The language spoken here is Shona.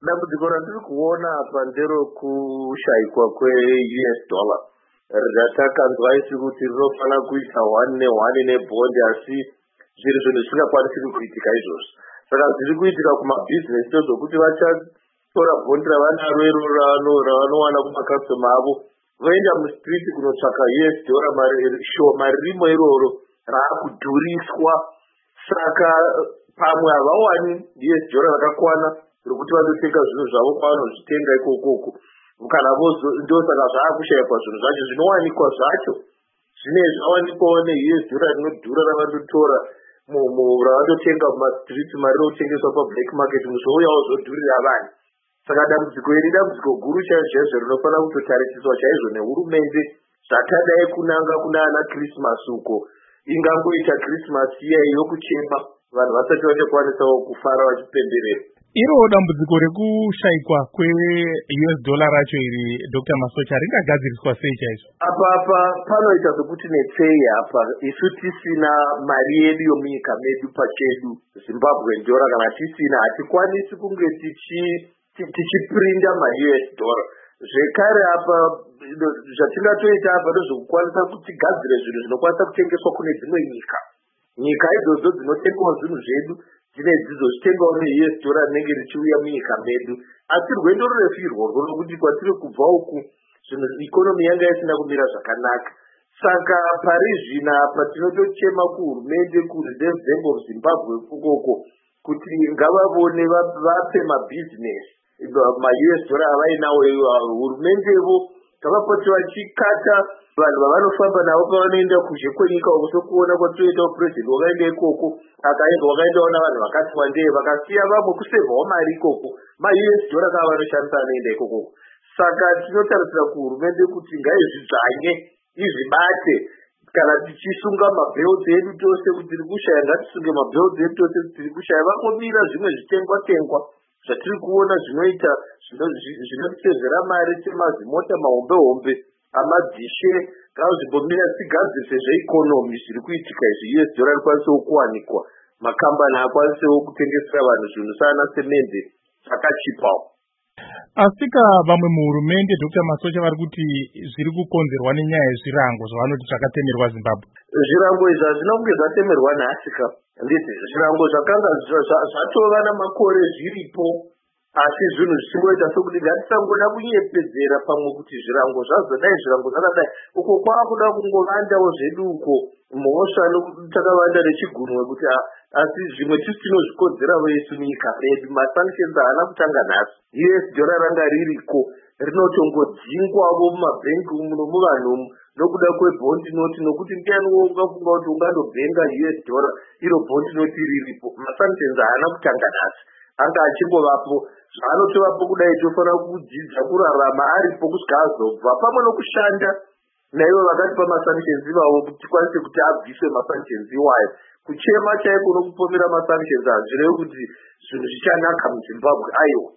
dambudziko randiri kuona apa nderokushaikwa kweUS dollar. Ratakanzwa isi kuti rinofanira kuita 1-1 nebhondi, asi zviri zvinhu zvisingakwanisiki kuitika izvozvo. Saka zviri kuitika kumabhizinesi ndezvokuti vachatora bhondi ravanaro iroro ravanowana kumakastoma avo, voenda mustriti kunotsvaka US dollar shoma ririmo iroro raakudhuriswa. Saka pamwe havawani US dollar rakakwana rokuti vandotenga zvinhu zvavo kwavanozvitenga ikokoko, kana ndosaka zvaakushayikwa zvinhu zvacho zvinowanikwa zvacho. Zvinezvi awanikwawo neUS dollar rinodhura ravandotora ravandotenga mumastriti marinotengeswa pablack market, muzvouyawo zvodhurira vanhu. Saka dambudziko iri dambudziko guru chaizvo rinofanira kutotarisiswa chaizvo nehurumende, zvakadai kunanga kuna ana Krismasi uko. Ingangoita Krismasi iya yokuchema, vanhu vasati vachakwanisawo kufara vachipemberera. Iro dambudziko rekushayikwa kweUS dollar racho iri, Dr. Masocha, ringagadziriswa sei chaizvo? Apa panoita sokuti netsei apa isu tisina mari yedu yomunyika medu pachedu Zimbabwe dollar, kana tisina hatikwanisi kunge tichiprinda maUS dollar. Zvekare apa zvatingatoita apa ndezvokukwanisa kuti tigadzire zvinhu zvinokwanisa kutengeswa kune dzimwe nyika idzodzo dzinotengawo zvinhu zvedu dzine dzizozvitengawo neUS dollar rinenge richiuya munyika medu. Asi rwendo rurefu irworwo rokuti kwatiri kubva uku zvinhu ikonomi yanga isina kumira zvakanaka. Saka pari zvino apa tinotochema kuhurumende, kuReserve Bank of Zimbabwe ukoko kuti ngavavone vape mabhizinesi maUS dollar avainawo. Hurumendevo ngavapoti vachikata vanhu vavanofamba navo pavanoenda kuzhe kwenyika uko, sokuona kwatoitawo purezidendi wakaenda ikoko wakaendawo navanhu vakati wandei, vakasiya vamwe kusevhawo mari ikoko. maUS dollar kava vanoshandisa anoenda ikoko. Saka tinotarisira kuhurumende kuti ngaizvidzvange izvibate. Kana tichisunga mabhilds edu tose kuti tiri kushaya, ngatisunge mabhilds edu tose kuti tiri kushaya. Vangomira zvimwe zvitengwa zvatiri kuona zvinoita zvinosevhera mari semazimota mahombe amadhishe, kana zvimbomira tigadzirise zveikonomi zviri kuitika izvi. US dollar rikwanisewo kuwanikwa, makambani akwanisewo kutengesera vanhu zvinhu sana semende zvakachipawo. Asika vamwe muhurumende, Dr. Masocha, vari kuti zviri kukonzerwa nenyaya yezvirango zvavanoti zvakatemerwa Zimbabwe. Zvirango izvi hazvina kunge zvatemerwa nhasika. Nditi zvirango zvakanga zvatova namakore zviripo, asi zvinhu zvichingoita sokuti ngatisangoda kunyepedzera pamwe kuti zvirango zvazodai, zvirango zvakadai. Uko kwaakuda kungovandawo zvedu uko mhosva takavanda nechigunwe kuti asi zvimwe tisinozvikodzera vesu munyika medu. Masanctions haana kutanga nhasi. US dollar ranga ririko rinotongodzingwawo mumabhengi umu nomuvanhu umu nokuda kwebhondi noti, nokuti ndiani ungafunga kuti ungandobhenga US dollar iro bhondi noti riripo. Masanctions haana kutanga nhasi, anga achingovapo. Zvaanotovapo kudai tofanira kudzidza kurarama aripo kusvika azobva, pamwe nokushanda naivo vakatipa masanctions ivavo kuti tikwanise kuti abviswe masanctions iwayo. Kuchema chaiko nokupomera masanctions hazvirevi kuti zvinhu zvichanaka muZimbabwe. Aiwa.